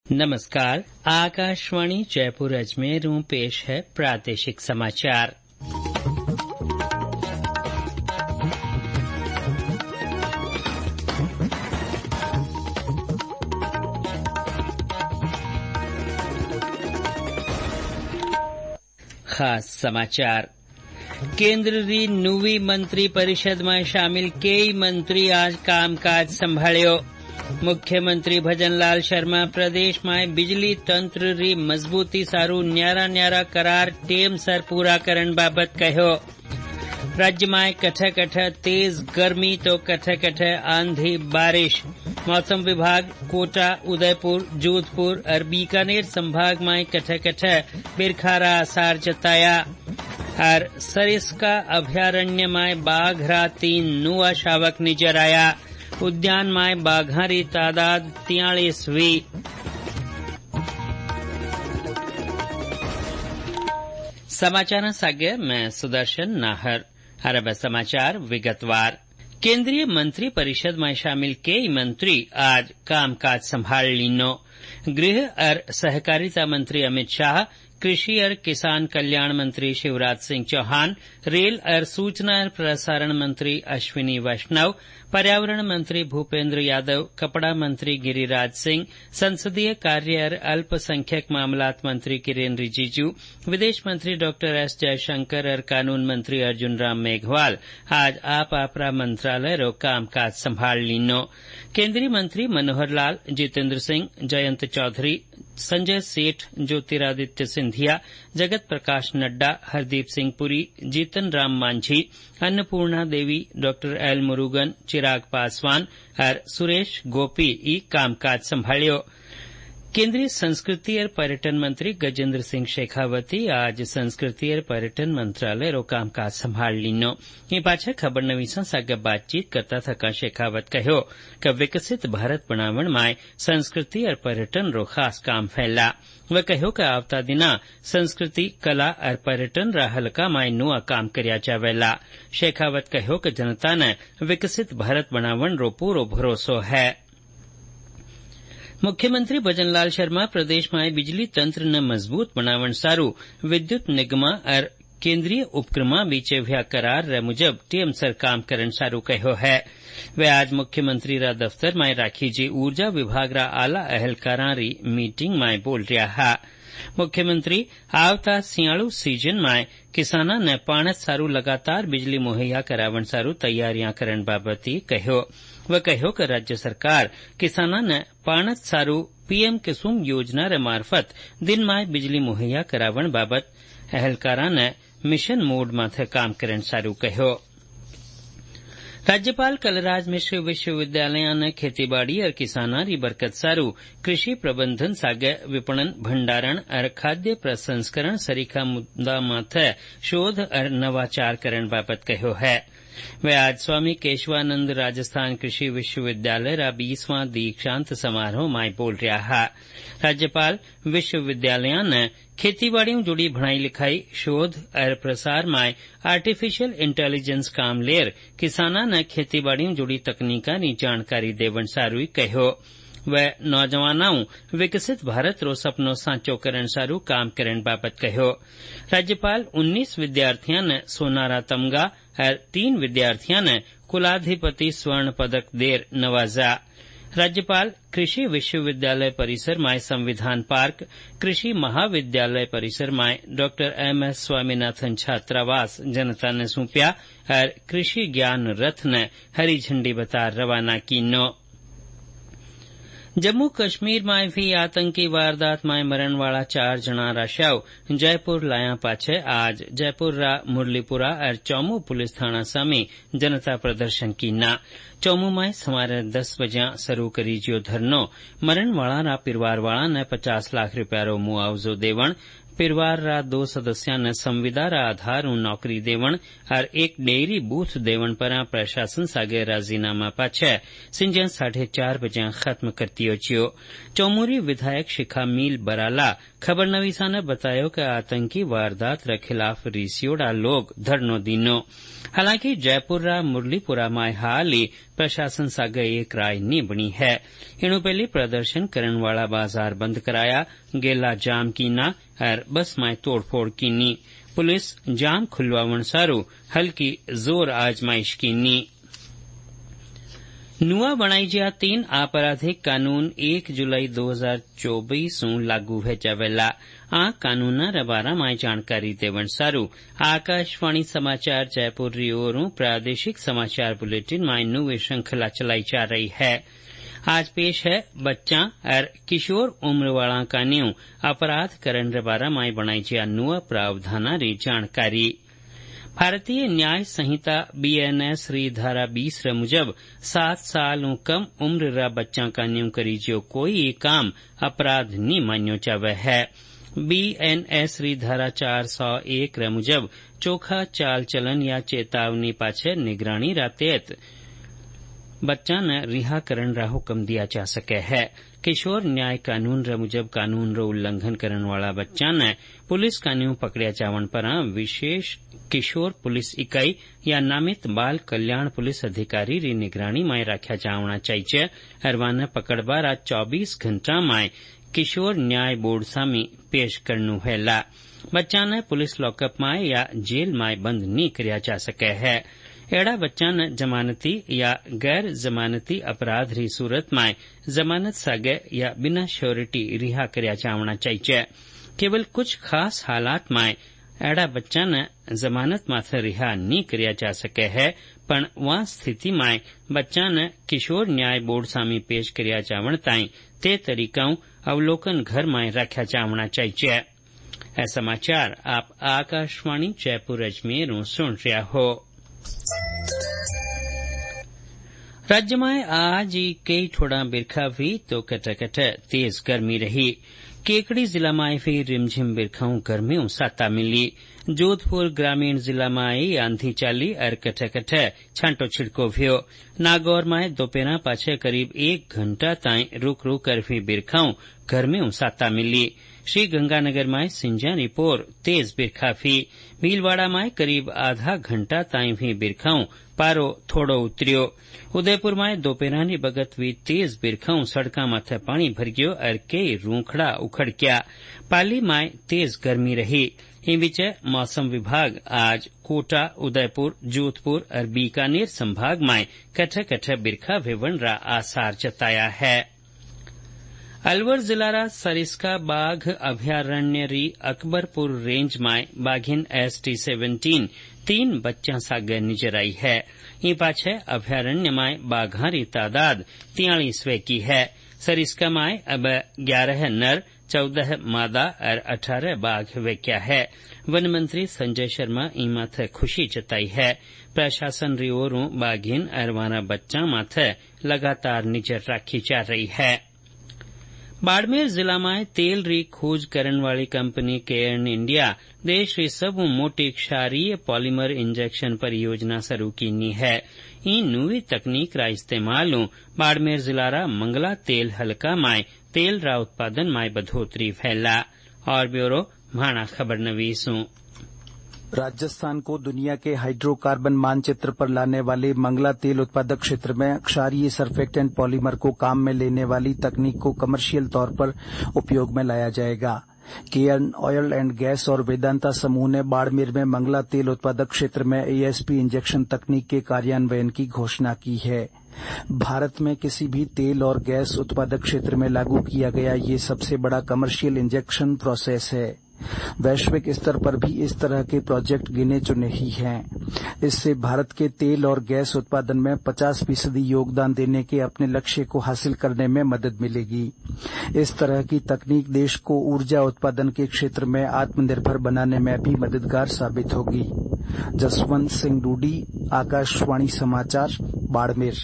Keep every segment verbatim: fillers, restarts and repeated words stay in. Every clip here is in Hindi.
नमस्कार। आकाशवाणी जयपुर अजमेर में पेश है प्रादेशिक समाचार। खास समाचार। केंद्र री नवी मंत्री परिषद में शामिल कई मंत्री आज कामकाज संभाळ्यो। मुख्यमंत्री भजनलाल शर्मा प्रदेश में बिजली तंत्र री मजबूती सारू न्यारा न्यारा करार टेम सर पूरा करण बाबत कहो। राज्य में कठ कठ तेज गर्मी तो कठ कठ आंधी बारिश। मौसम विभाग कोटा, उदयपुर, जोधपुर और बीकानेर संभाग में कठ कठ बिरखारा आसार जताया। और सरिस्का अभयारण्य में बाघ रा तीन नुआ शावक नजर आया। उद्यान में बाघा री तादाद तियालीसवीं। समाचार सागे मैं सुदर्शन नाहर। अरब समाचार विगतवार। केंद्रीय मंत्री परिषद में शामिल कई मंत्री आज कामकाज संभाल लीनो। गृह और सहकारिता मंत्री अमित शाह, कृषि और किसान कल्याण मंत्री शिवराज सिंह चौहान, रेल और सूचना और प्रसारण मंत्री अश्विनी वैष्णव, पर्यावरण मंत्री भूपेंद्र यादव, कपड़ा मंत्री गिरिराज सिंह, संसदीय कार्य और अल्पसंख्यक मामलात मंत्री किरेन रिजिजू, विदेश मंत्री डॉक्टर एस जयशंकर और कानून मंत्री अर्जुन राम मेघवाल आज आप आपरा मंत्रालय रो कामकाज संभाल लीनो। केंद्रीय मंत्री मनोहर लाल, जितेंद्र सिंह, जयंत चौधरी, संजय सेठ, ज्योतिरादित्य सिंधिया, जगत प्रकाश नड्डा, हरदीप सिंह पुरी, जीतन राम मांझी, अन्नपूर्णा देवी, डॉक्टर एल मुरुगन, चिराग पासवान और सुरेश गोपी ई कामकाज संभाळ्यो। केंद्रीय संस्कृति और पर्यटन मंत्री गजेंद्र सिंह शेखावती आज संस्कृति और पर्यटन मंत्रालय रो कामकाज संभाल लीनो। ये पाछे खबर नवीसा सागे बातचीत करता थका शेखावत कहो कि विकसित भारत बनावण में संस्कृति और पर्यटन रो खास काम फैला। वह कहो कि आवता दिना संस्कृति, कला और पर्यटन रा हलका में नुआ काम कर्या जावेला। शेखावत कहो कि जनता ने विकसित भारत बनावण रो पूरो भरोसो है। मुख्यमंत्री भजनलाल शर्मा प्रदेश में बिजली तंत्र ने मजबूत बनावण सारू विद्युत निगमा और केंद्रीय उपक्रमा बीचे व्या करार रे मुजब टेम सर काम करण सारू कहो है। वे आज मुख्यमंत्री रा दफ्तर में राखी जी ऊर्जा विभाग रा आला अहलकारा री मीटिंग में बोल रहा है। मुख्यमंत्री आवता सियाळू सीजन में किसाना ने पाणत सारू लगातार बिजली मुहैया करावण सारू तैयारियां करण बाबती कहो। वह कहो कि राज्य सरकार किसाना ने पाणत सारू पीएम कुसुम योजना रे मार्फत दिन में बिजली मुहैया करावण बाबत अहलकारा ने मिशन मोड माथे काम करण सारू कहो। राज्यपाल कलराज मिश्र विश्वविद्यालय ने खेतीबाड़ी और किसाना री बरकत सारू कृषि प्रबंधन सागे विपणन, भंडारण और खाद्य प्रसंस्करण सरीखा मुद्दा माथे शोध और नवाचार करण बाबत कहो है। वे आज स्वामी केशवानंद राजस्थान कृषि विश्वविद्यालय रा बीसवां दीक्षांत समारोह में बोल रहा है। राज्यपाल विश्वविद्यालय ने खेतीबाड़ी जुड़ी भणाई लिखाई, शोध और प्रसार में आर्टिफिशियल इंटेलिजेंस काम लेर किसाना ने खेतीबाड़ी जुड़ी तकनीका नी जानकारी देवण सारू कहो। वह नौजवानों विकसित भारत रो सपनो साचो करण सारू काम करण बाबत कहो। राज्यपाल उन्नीस विद्यार्थियों ने सोनारा तमगा और तीन विद्यार्थियों ने कुलाधिपति स्वर्ण पदक देर नवाजा। राज्यपाल कृषि विश्वविद्यालय परिसर में संविधान पार्क, कृषि महाविद्यालय परिसर में डॉक्टर एम एस स्वामीनाथन छात्रावास जनता ने सौंप्या और कृषि ज्ञान रथ ने हरी झंडी बता रवाना कीनो। जम्मू कश्मीर में भी आतंकी वारदात में मरण वाला चार जना रा शव जयपुर लाया पाछे आज जयपुर रा मुरलीपुरा और चौमू पुलिस थाना सामे जनता प्रदर्शन कीना। चौमू में सवारे दस बजे शुरू करी जो धरनो मरण वाला रा परिवार वाला ने पचास लाख रूपया रो मुआवजो देवण, परिवार रा दो सदस्या ने संविदा रा आधार नौकरी देवण और एक डेयरी बूथ देवण पर प्रशासन सागे राजीनामा पाछे सिंजे साढ़े चार बजे खत्म करती छियो। चौमूरी विधायक शिखा मील बराला खबर नवीसा ने बतायो कि आतंकी वारदात रे खिलाफ रिसियोड़ा लोग धरनो दीनो। हालांकि जयपुर रा मुरलीपुरा में हाल ही प्रशासन सागे एक राय नहीं बनी है। इनु पहले प्रदर्शन करने वाला बाजार बंद कराया, गेला जाम कीना और बस में तोड़फोड़ कीनी। पुलिस जाम खुलवावन सारू हल्की जोर आजमाइश कीनी। नुआ बनाई गया तीन आपराधिक कानून एक जुलाई दो हजार चौबीस लागू है जावेला। आ कानून बारे में जानकारी देवन सारू आकाशवाणी समाचार जयपुर रियोरू प्रादेशिक समाचार बुलेटिन में नुए श्रृंखला चलाई जा रही है। आज पेश है बच्चा और किशोर उम्र वाला कानून अपराध करण बारे में बनाई गया नुआ प्रावधान री जानकारी। भारतीय न्याय संहिता बीएनएस री धारा बीस रे मुजब सात साल कम उम्र रा बच्चा कानून करी जो कोई काम अपराध नहीं मान्यो जावे है। बीएनएस री धारा चार सौ एक रे मुजब चोखा चाल चलन या चेतावनी पाछे निगरानी रा तहत बच्चा न रिहा करण रा हुक्म दिया जा सके है। किशोर न्याय कानून रे मुजब कानून रो उल्लंघन करने वाला बच्चा ने पुलिस कानून पकड़िया जावन पर विशेष किशोर पुलिस इकाई या नामित बाल कल्याण पुलिस अधिकारी री निगरानी में रखा जावना चाहिए और वाने पकड़बार चौबीस घंटा में किशोर न्याय बोर्ड सामी पेश करनु हैला। बच्चा ने पुलिस लॉकअप में या जेल में बंद नहीं करया जा सके है। एड़ा बच्चा न जमानती या गैर जमानती अपराध री सूरत में जमानत सागे या बिना श्योरिटी रिहा करया जावना चाहिए। केवल कुछ खास हालात में एड़ा बच्चा न जमानत माथे रिहा नहीं करया जा सके है, पण वह स्थिति में बच्चा न किशोर न्याय बोर्ड सामी पेश करया जावण ताई ते तरीकाओं अवलोकन घर में रखा जावना चाहिए। ऐ समाचार आप आकाशवाणी जयपुर अजमेर सुन रहा हो। राज्य में आज कई थोड़ा बिरखा हुई तो कटकट तेज गर्मी रही। केकड़ी जिला में भी रिमझिम बिरखाऊ गर्मियों साता मिली। जोधपुर ग्रामीण जिला में आंधी चाली और कटकट छांटो छिड़को भ्यो। नागौर में दोपहर पाछे करीब एक घंटा ताई रुक रुक कर भी बिरखाऊ गर्मियों साता मिली। श्री गंगानगर में सिंजा रिपोर तेज बिरखा भी। भीलवाड़ा में करीब आधा घंटा ताई भी बिरखाऊ पारो थोड़ो उतरियो। उदयपुर में दोपहरानी बगत हुई तेज बिरखाऊ सड़का माथे पानी भर गयो और कई रूखड़ा उखड़ गया। पाली में तेज गर्मी रही। इन बीच मौसम विभाग आज कोटा, उदयपुर, जोधपुर और बीकानेर संभाग में कठे कठे बिरखा भेवन रा आसार जताया है। अलवर जिला रा सरिस्का बाघ अभयारण्य री अकबरपुर रेंज में बाघिन एस टी सेवेंटीन तीन बच्चा सागे नजर आई है। इन पाछे अभयारण्य में बाघा री तादाद तियालीसवे की है। सरिस्का में अब ग्यारह नर, चौदह मादा और अठारह बाघ वेक्या है। वन मंत्री संजय शर्मा ई माथे खुशी जताई है। प्रशासन री ओरों बाघिन और वाना बच्चा माथे लगातार नजर राखी जा रही है। बाड़मेर जिला में तेल री खोज करने वाली कंपनी केयर्न इंडिया देश री सब मोटी क्षारीय पॉलीमर इंजेक्शन परियोजना शुरू कीनी है। इन नवी तकनीक रा इस्तेमाल बाड़मेर जिला रा मंगला तेल हल्का में तेल रा उत्पादन में बढ़ोतरी फैला। और ब्यूरो भाणा खबर नवीसू। राजस्थान को दुनिया के हाइड्रोकार्बन मानचित्र पर लाने वाले मंगला तेल उत्पादक क्षेत्र में क्षारीय सरफेक्टेंट पॉलीमर को काम में लेने वाली तकनीक को कमर्शियल तौर पर उपयोग में लाया जाएगा। केयर्न ऑयल एंड गैस और वेदांता समूह ने बाड़मेर में मंगला तेल उत्पादक क्षेत्र में एएसपी इंजेक्शन तकनीक के कार्यान्वयन की घोषणा की है। भारत में किसी भी तेल और गैस उत्पादक क्षेत्र में लागू किया गया ये सबसे बड़ा कमर्शियल इंजेक्शन प्रोसेस है। वैश्विक स्तर पर भी इस तरह के प्रोजेक्ट गिने चुने ही हैं। इससे भारत के तेल और गैस उत्पादन में पचास फीसदी योगदान देने के अपने लक्ष्य को हासिल करने में मदद मिलेगी। इस तरह की तकनीक देश को ऊर्जा उत्पादन के क्षेत्र में आत्मनिर्भर बनाने में भी मददगार साबित होगी। जसवंत सिंह डूडी, आकाशवाणी समाचार, बाड़मेर।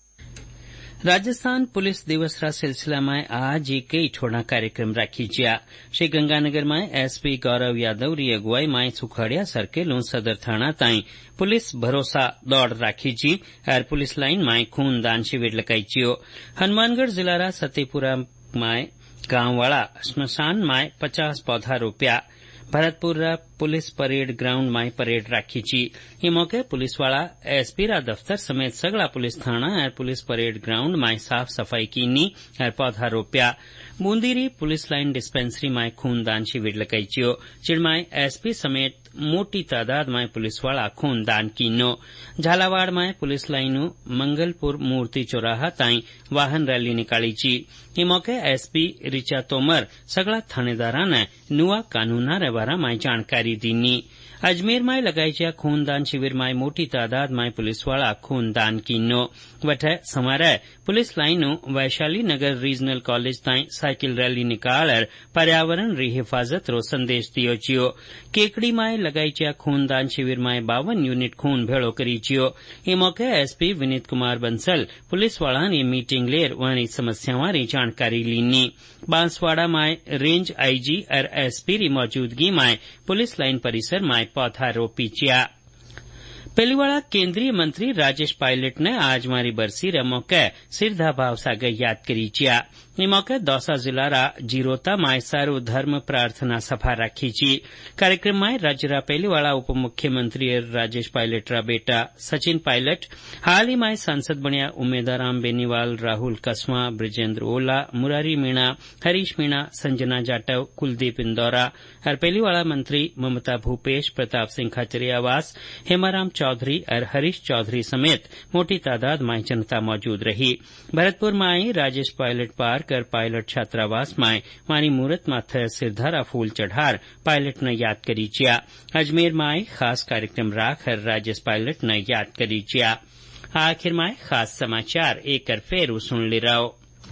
राजस्थान पुलिस दिवस रा सिलसिला में आज कई छोड़ा कार्यक्रम राखी जिया। श्री गंगानगर में एसपी गौरव यादव री अगुवाई में सुखड़िया सर्किल सदर थाना ताई पुलिस भरोसा दौड़ राखी जी और पुलिस लाइन में खूनदान शिविर लगाई जियो। हनुमानगढ़ जिला रा सतीपुरा में गांव वाला श्मशान में पचास पौधा रोप्या। भरतपुर पुलिस परेड ग्राउंड में परेड राखी ची। ये मौके पुलिस वाला एसपी रा दफ्तर समेत सगला पुलिस थाना और पुलिस परेड ग्राउंड में साफ सफाई कीनी और पौधा रोप्या। बूंदीरी पुलिस लाइन डिस्पेंसरी में खूनदान शिविर लगाईचियो, जिनमें एसपी समेत मोटी तादाद में पुलिस वाला खूनदान कीनो। झालावाड़ में पुलिस लाइनू मंगलपुर मूर्ति चौराहा ताई वाहन रैली निकाली ची। ये मौके एसपी रिचा तोमर सगला थानेदारा ने नुआ कानूना रे बारा में जानकारी दीनी। अजमेर में लगाईच्या खूनदान शिविर में मोटी तादाद में पुलिस वाला खूनदान कीनो। वठे समारे पुलिस लाइनू वैशाली नगर रीजनल कॉलेज ताई साइकिल रैली निकाल पर्यावरण री हिफाजत रो संदेश दियो चियो। केकड़ी में लगाईच्या खूनदान शिविर में बावन यूनिट खून भेड़ो करी चियो। ये मौके एसपी विनीत कुमार बंसल पुलिस वाला ने मीटिंग लेर वाणी समस्यावां री जानकारी लीनी। बांसवाड़ा में रेंज आईजी और एसपी री मौजूदगी में पुलिस लाइन परिसर में पौधा रोपीचिया। पेलीवाड़ा केंद्रीय मंत्री राजेश पायलट ने आज मारी बरसी रे मौके सिरधा भाव सागर याद करीचिया। ये मौके दौसा जिला रा जीरोता में सर्व धर्म प्रार्थना सभा राखी ची। कार्यक्रम में राज्य रा पेलीवाड़ा उप मुख्यमंत्री राजेश पायलट रा बेटा सचिन पायलट, हाल ही में सांसद बनिया उम्मेदाराम बेनीवाल, राहुल कसवा, ब्रिजेंद्र ओला, मुरारी मीणा, हरीश मीणा, संजना जाटव, कुलदीप इंदौरा और पेलीवाड़ा मंत्री ममता भूपेश, प्रताप सिंह खचरियावास, हेमाराम चौधरी और हरीश चौधरी समेत मोटी तादाद में जनता मौजूद रही। भरतपुर में आई राजेश पायलट पार्क और पायलट छात्रावास में मारी मूर्त माथे सिरधारा फूल चढ़ार पायलट ने याद करीचिया। अजमेर में आई खास कार्यक्रम राख और राजेश पायलट ने याद करीचिया। आखिर में खास समाचार एक फेरू सुन ले रहो।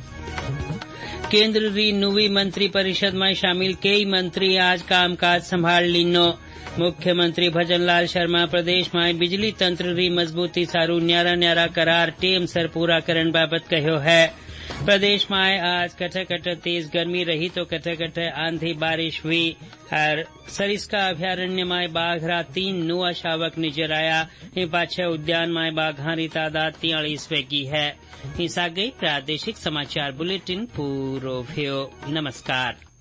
केंद्र री नवी मंत्री परिषद में शामिल कई मंत्री आज कामकाज संभाल लीनो। मुख्यमंत्री भजनलाल शर्मा प्रदेश में बिजली तंत्र री मजबूती सारू न्यारा न्यारा करार टेम सर पूरा करन बाबत कह्यो है। प्रदेश में आज कटे कटे तेज गर्मी रही तो कटे कटे आंधी बारिश हुई और सरिस्का अभ्यारण्य में बाघ रा तीन नुआ शावक नजर आया। इन पाछे उद्यान में बाघां री तादाद तियालीस की है। हिस्सा गई प्रादेशिक समाचार बुलेटिन पूरो भ्यो। नमस्कार।